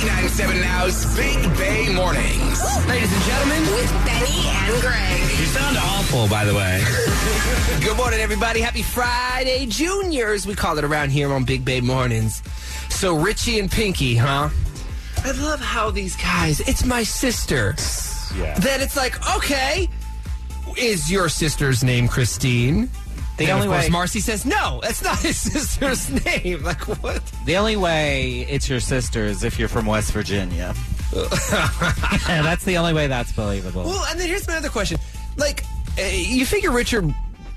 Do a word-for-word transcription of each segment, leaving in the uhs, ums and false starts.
ninety-nine point seven Now's Big Bay Mornings. Ladies and gentlemen, with Benny and Greg. You sound awful, by the way. Good morning, everybody. Happy Friday, Juniors. We call it around here on Big Bay Mornings. So Richie and Pinky, huh? I love how these guys, it's my sister. Yeah. Then it's like, okay, is your sister's name Christine? The and only of course, way Marcy says, no, that's not his sister's name. Like, what? The only way it's your sister is if you're from West Virginia. Yeah, that's the only way that's believable. Well, and then here's my other question. Like, uh, you figure Richard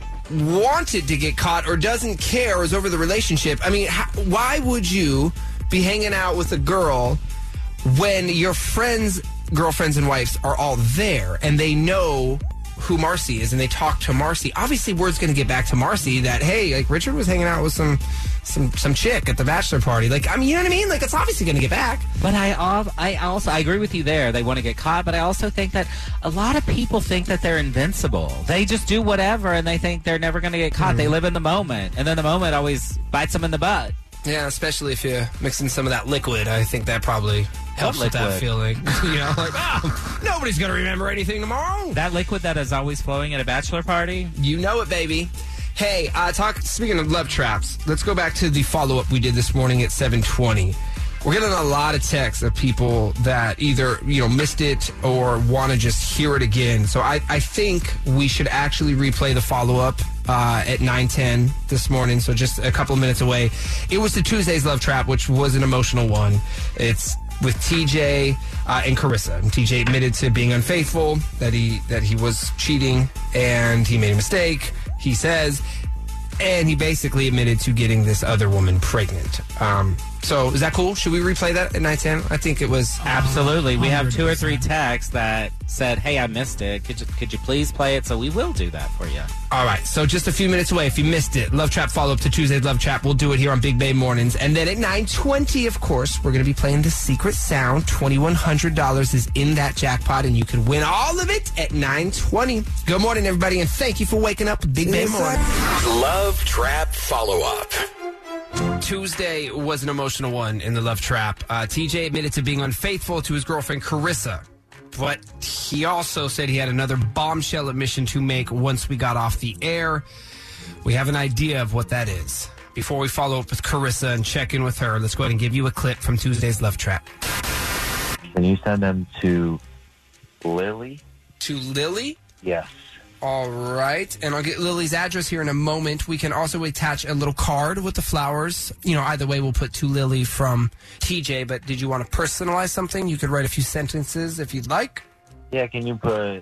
wanted to get caught or doesn't care or is over the relationship. I mean, how, why would you be hanging out with a girl when your friends, girlfriends and wives are all there and they know who Marcy is and they talk to Marcy? Obviously, word's going to get back to Marcy that, hey, like, Richard was hanging out with some some some chick at the bachelor party. Like, I mean, you know what I mean? Like, it's obviously going to get back. But I, al- I also, I agree with you there. They want to get caught, but I also think that a lot of people think that they're invincible. They just do whatever and they think they're never going to get caught. Mm. They live in the moment, and then the moment always bites them in the butt. Yeah, especially if you mix in some of that liquid. I think that probably helps with that feeling. You know, like, oh, nobody's going to remember anything tomorrow. That liquid that is always flowing at a bachelor party? You know it, baby. Hey, uh, talk. Speaking of love traps, let's go back to the follow-up we did this morning at seven twenty. We're getting a lot of texts of people that either, you know, missed it or want to just hear it again. So I, I think we should actually replay the follow-up uh, at nine ten this morning, so just a couple of minutes away. It was the Tuesday's Love Trap, which was an emotional one. It's with T J uh, and Carissa. And T J admitted to being unfaithful, that he that he was cheating, and he made a mistake, he says, and he basically admitted to getting this other woman pregnant. Um, so is that cool? Should we replay that at nine ten? I think it was... Absolutely. We have two or three texts that said, hey, I missed it. Could you, could you please play it? So we will do that for you. All right. So just a few minutes away. If you missed it, Love Trap follow-up to Tuesday's Love Trap. We'll do it here on Big Bay Mornings. And then at nine twenty, of course, we're going to be playing The Secret Sound. twenty-one hundred dollars is in that jackpot, and you can win all of it at nine twenty. Good morning, everybody, and thank you for waking up with Big Bay Mornings. Love Trap follow-up. Tuesday was an emotional one in the Love Trap. Uh, T J admitted to being unfaithful to his girlfriend, Carissa. But he also said he had another bombshell admission to make once we got off the air. We have an idea of what that is. Before we follow up with Carissa and check in with her, let's go ahead and give you a clip from Tuesday's Love Trap. Can you send them to Lily? To Lily? Yes. All right. And I'll get Lily's address here in a moment. We can also attach a little card with the flowers. You know, either way, we'll put to Lily from T J. But did you want to personalize something? You could write a few sentences if you'd like. Yeah, can you put,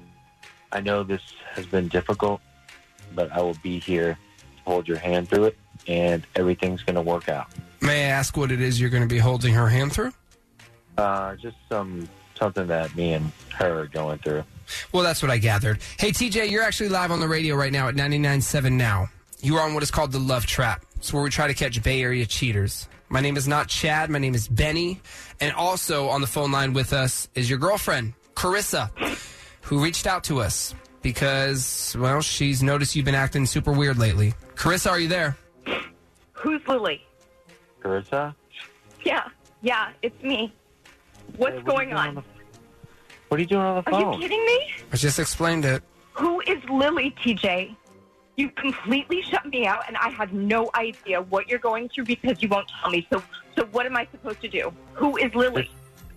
I know this has been difficult, but I will be here to hold your hand through it, and everything's going to work out. May I ask what it is you're going to be holding her hand through? Uh, just some something that me and her are going through. Well, that's what I gathered. Hey, T J, you're actually live on the radio right now at ninety-nine point seven Now. You are on what is called the Love Trap. It's where we try to catch Bay Area cheaters. My name is not Chad. My name is Benny. And also on the phone line with us is your girlfriend, Carissa, who reached out to us because, well, she's noticed you've been acting super weird lately. Carissa, are you there? Who's Lily? Carissa? Yeah, yeah, it's me. What's Hey, what going on? on? The, what are you doing on the Are phone? you kidding me? I just explained it. Who is Lily, T J? You completely shut me out, and I have no idea what you're going through because you won't tell me. So, so what am I supposed to do? Who is Lily?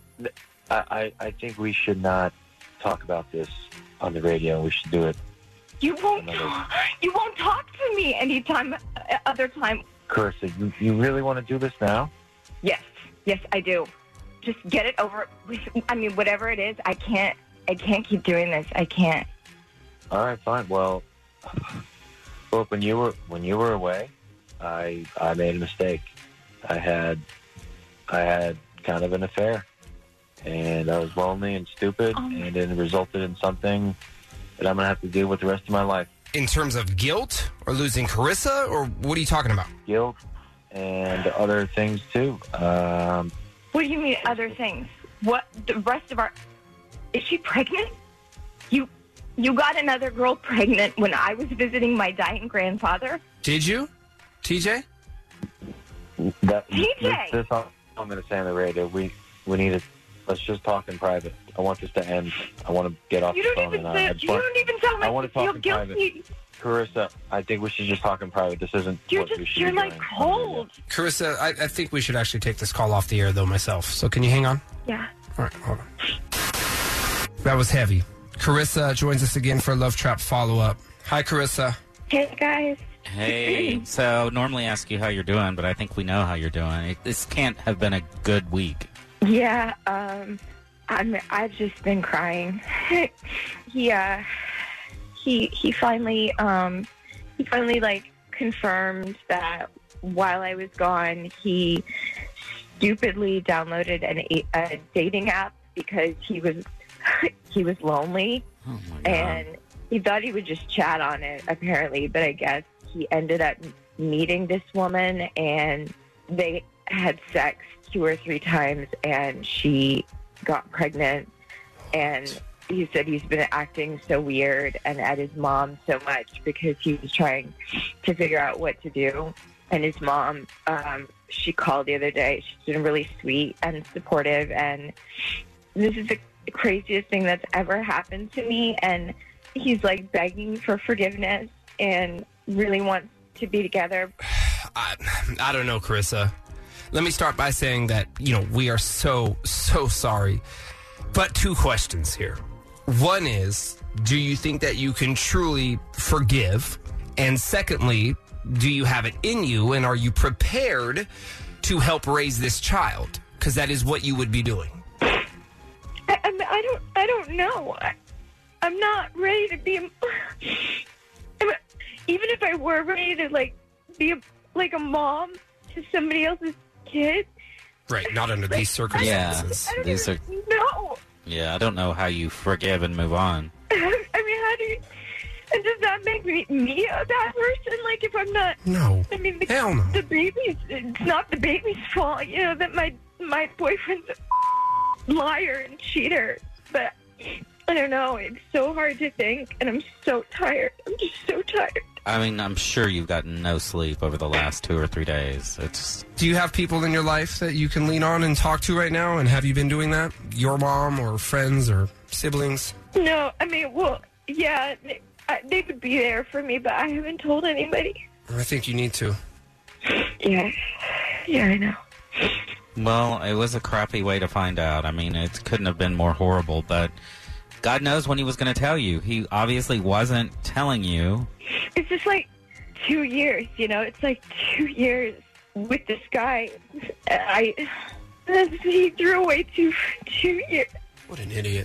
I, I, I think we should not talk about this on the radio. We should do it. You won't. another- Talk, you won't talk to me anytime, uh, other time. Carissa, you, you really want to do this now? Yes, yes, I do. Just get it over. With, I mean, whatever it is, I can't. I can't keep doing this. I can't. All right, fine. Well, look, when you were when you were away, I I made a mistake. I had I had kind of an affair, and I was lonely and stupid, Um. and it resulted in something that I'm gonna have to deal with the rest of my life. In terms of guilt or losing Carissa, or what are you talking about? Guilt and other things too. Um, What do you mean other things? What the rest of our? Is she pregnant? You you got another girl pregnant when I was visiting my dying grandfather? Did you, T J? that, T J! This, this I'm going to say on the radio. We we need to, let's just talk in private. I want this to end. I want to get off You the don't phone. even and I, I say, just you want, don't even sound I like want you to talk feel in guilty. private. Carissa, I think we should just talk in private. This isn't You're what we just, should you're be like doing. cold. Carissa, I, I think we should actually take this call off the air, though, myself. So can you hang on? Yeah. All right, hold on. That was heavy. Carissa joins us again for a Love Trap follow-up. Hi, Carissa. Hey, guys. Hey, so normally I ask you how you're doing, but I think we know how you're doing. It, this can't have been a good week. Yeah, um, I'm, I've just been crying. he, uh, he, he finally, um, he finally, like, confirmed that while I was gone, he stupidly downloaded an, a dating app because he was, he was lonely. Oh my God. And he thought he would just chat on it, apparently, but I guess he ended up meeting this woman, and they had sex two or three times, and she got pregnant. And he said he's been acting so weird and at his mom so much because he was trying to figure out what to do. And his mom, um, she called the other day. She's been really sweet and supportive, and this is the craziest thing that's ever happened to me. And he's like begging for forgiveness and really wants to be together. I, I don't know, Carissa. Let me start by saying that, you know, we are so, so sorry. But two questions here. One is, do you think that you can truly forgive? And secondly, do you have it in you, and are you prepared to help raise this child? Because that is what you would be doing. I, I, mean, I don't. I don't know. I, I'm not ready to be. A, I'm, even if I were ready to like be a, like a mom to somebody else's kid. Right. Not under these circumstances. I don't These even are- know. Yeah, I don't know how you forgive and move on. I mean, how do you? And does that make me, me a bad person? Like, if I'm not. No. I mean, the, Hell no. the baby's. It's not the baby's fault. You know that my my boyfriend's a liar and cheater. But I don't know. It's so hard to think, and I'm so tired. I'm just so tired. I mean, I'm sure you've gotten no sleep over the last two or three days. It's Do you have people in your life that you can lean on and talk to right now? And have you been doing that? Your mom or friends or siblings? No, I mean, well, yeah, they, I, they would be there for me, but I haven't told anybody. I think you need to. Yeah, yeah, I know. well, it was a crappy way to find out. I mean, it couldn't have been more horrible, but God knows when he was going to tell you. He obviously wasn't telling you. It's just like two years, you know. It's like two years with this guy. I he threw away two two years. What an idiot.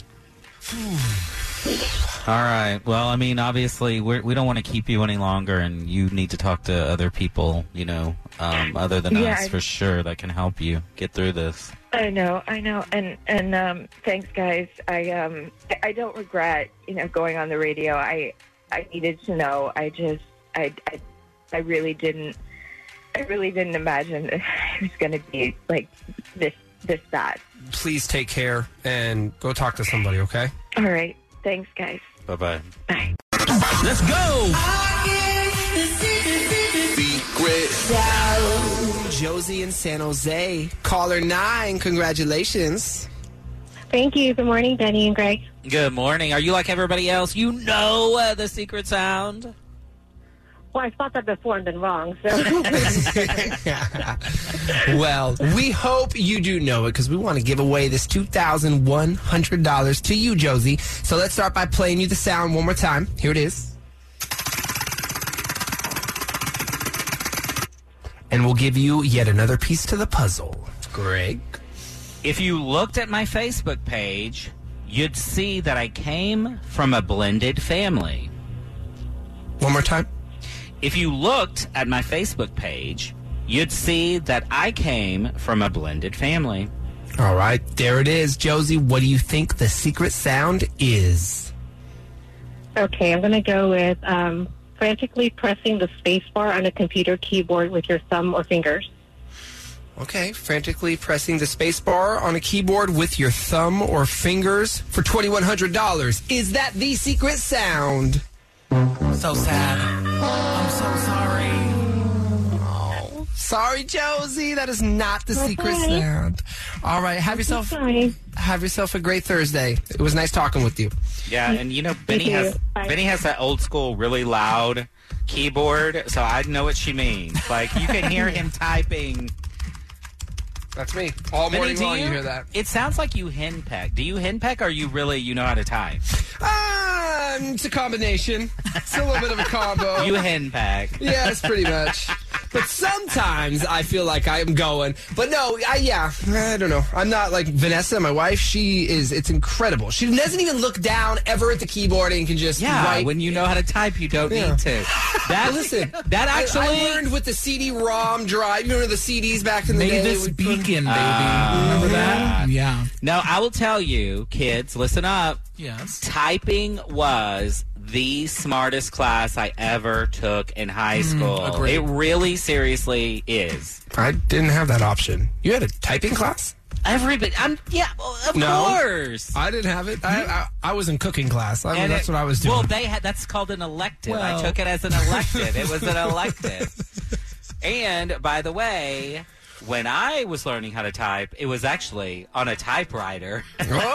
All right. Well, I mean, obviously, we're, we don't want to keep you any longer, and you need to talk to other people, you know, um, other than Yeah, us I- for sure, that can help you get through this. I know, I know, and and um, thanks, guys. I um, I- I don't regret, you know, going on the radio. I I needed to know. I just, I, I, I really didn't, I really didn't imagine it was going to be like this, this bad. Please take care and go talk to somebody, okay? All right, thanks, guys. Bye-bye. Bye. Let's go. Josie in San Jose. Caller nine. Congratulations. Thank you. Good morning, Benny and Greg. Good morning. Are you like everybody else? You know uh, the secret sound? Well, I thought that before and been wrong. So Well, we hope you do know it because we want to give away this two thousand one hundred dollars to you, Josie. So let's start by playing you the sound one more time. Here it is. And we'll give you yet another piece to the puzzle. Greg? If you looked at my Facebook page, you'd see that I came from a blended family. One more time. If you looked at my Facebook page, you'd see that I came from a blended family. All right, there it is. Josie, what do you think the secret sound is? okay, I'm going to go with um, frantically pressing the space bar on a computer keyboard with your thumb or fingers. Okay, frantically pressing the space bar on a keyboard with your thumb or fingers for twenty-one hundred dollars. Is that the secret sound? So sad. I'm so sorry. Sorry, Josie, that is not the secret Okay. sound. All right. Have yourself Bye. have yourself a great Thursday. It was nice talking with you. Yeah, and you know, Benny too. has Bye. Benny has that old school, really loud keyboard, so I know what she means. Like, you can hear him typing. That's me. All Benny, morning do long you, you hear that. It sounds like you henpeck. Do you henpeck, or you really, you know how to type? Um, it's a combination. It's a little bit of a combo. You henpeck. Yes, pretty much. But sometimes I feel like I'm going. But no, I, yeah, I don't know. I'm not like Vanessa, my wife. She is, it's incredible. She doesn't even look down ever at the keyboard and can just Yeah, write. when you know how to type, you don't Yeah. need to. That, Listen, that I- actually... I, learned with the C D ROM drive. You remember the C Ds back in the day? Mavis We put- Beacon, baby. Ah, Remember that? God. Yeah. No, I will tell you, kids, listen up. Yes. Typing was the smartest class I ever took in high school. agreed. It really, seriously is. I didn't have that option. You had a typing class? Everybody, I'm yeah, well, of No. course. I didn't have it. I, I, I was in cooking class. I, And that's it- what I was doing. Well, they had that's called an elective. I Well. took it as an elective. It was an elective. And by the way, when I was learning how to type, it was actually on a typewriter.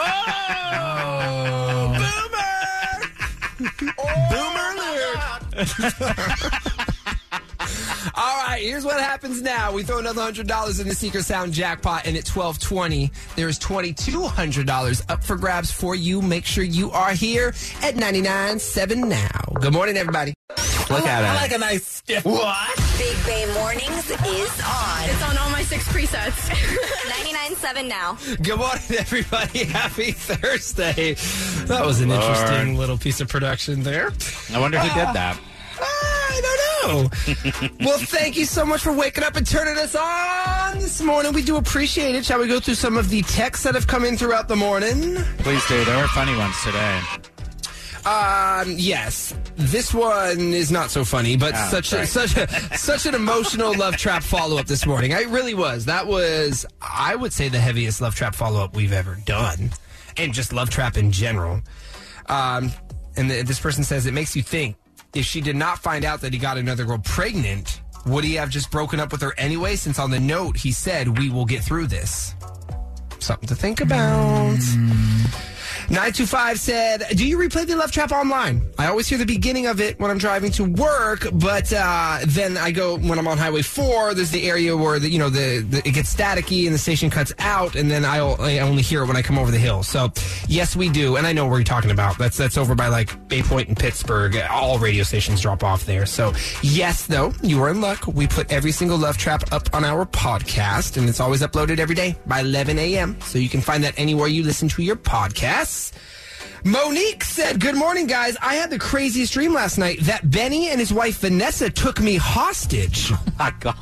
Oh, boomer! Boomer alert! All right, here's what happens now. We throw another one hundred dollars in the Secret Sound jackpot, and at twelve twenty, there's two thousand two hundred dollars up for grabs for you. Make sure you are here at ninety-nine point seven now. Good morning, everybody. Look at I it. like a nice stiff. What? Big Bay Mornings is on. It's on all my six presets. ninety-nine point seven now. Good morning, everybody. Happy Thursday. That was an Lord. interesting little piece of production there. I wonder who did that. I don't know. Well, thank you so much for waking up and turning us on this morning. We do appreciate it. Shall we go through some of the texts that have come in throughout the morning? Please do. There were funny ones today. Um, yes. This one is not so funny, but Oh, such a, sorry. such a, such an emotional love trap follow up this morning. I really was. That was, I would say, the heaviest love trap follow up we've ever done, and just love trap in general. Um, and the, this person says it makes you think, if she did not find out that he got another girl pregnant, would he have just broken up with her anyway? Since on the note he said, "We will get through this." Something to think about. nine two five said, do you replay the Love Trap online? I always hear the beginning of it when I'm driving to work, but uh, then I go, when I'm on Highway four, there's the area where the, you know the, the it gets staticky and the station cuts out, and then I'll, I only hear it when I come over the hill. So, yes, we do, and I know where you're talking about. That's that's over by, like, Bay Point and Pittsburgh. All radio stations drop off there. So, yes, though, you are in luck. We put every single Love Trap up on our podcast, and it's always uploaded every day by eleven a.m., so you can find that anywhere you listen to your podcasts. Monique said, good morning, guys. I had the craziest dream last night that Benny and his wife Vanessa took me hostage. Oh, my God.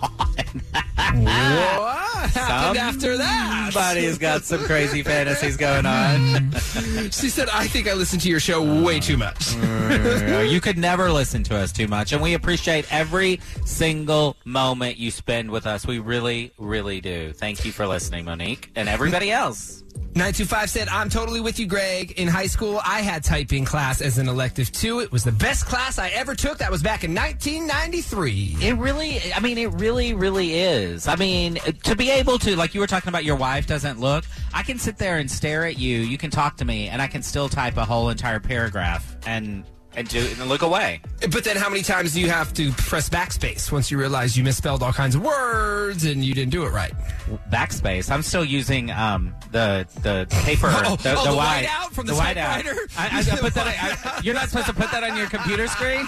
What happened after that? Somebody's got some crazy fantasies going on. She said, I think I listened to your show way too much. You could never listen to us too much, and we appreciate every single moment you spend with us. We really, really do. Thank you for listening, Monique, and everybody else. nine two five said, I'm totally with you, Greg. In high school, I had typing class as an elective, too. It was the best class I ever took. That was back in nineteen ninety-three. It really, I mean, it really, really is. I mean, to be able to, like you were talking about, your wife doesn't look. I can sit there and stare at you. You can talk to me, and I can still type a whole entire paragraph and and do and look away. But then how many times do you have to press backspace once you realize you misspelled all kinds of words and you didn't do it right? Backspace. I'm still using um, the the paper. Oh, the, oh, the, the white, whiteout from the whiteout. typewriter? I, I, I put that. I, you're not supposed to put that on your computer screen.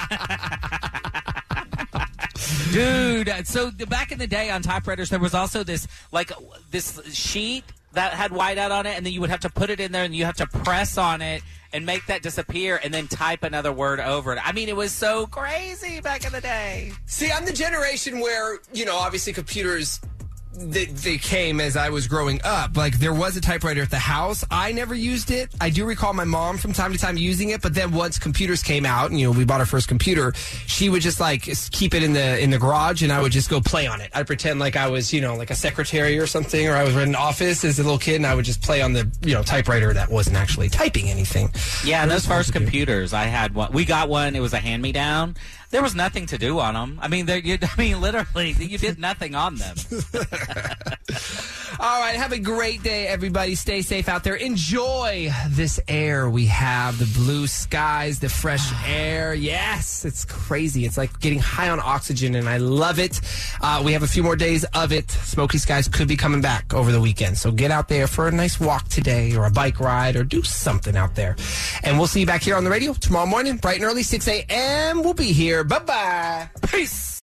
Dude, so the, back in the day on typewriters, there was also this like this sheet that had whiteout on it, and then you would have to put it in there, and you have to press on it and make that disappear, and then type another word over it. I mean, it was so crazy back in the day. See, I'm the generation where, you know, obviously computers, they, they came as I was growing up. Like, there was a typewriter at the house. I never used it. I do recall my mom from time to time using it, but then once computers came out, and, you know, we bought our first computer, she would just, like, keep it in the in the garage, and I would just go play on it. I'd pretend like I was, you know, like a secretary or something, or I was in an office as a little kid, and I would just play on the, you know, typewriter that wasn't actually typing anything. Yeah, and those first computers, I had one. We got one. It was a hand-me-down. There was nothing to do on them. I mean, you, I mean, literally, you did nothing on them. All right, have a great day, everybody. Stay safe out there. Enjoy this air we have, the blue skies, the fresh air. Yes, it's crazy. It's like getting high on oxygen, and I love it. Uh, we have a few more days of it. Smoky skies could be coming back over the weekend, so get out there for a nice walk today or a bike ride or do something out there. And we'll see you back here on the radio tomorrow morning, bright and early, six a.m. We'll be here. Bye-bye. Peace.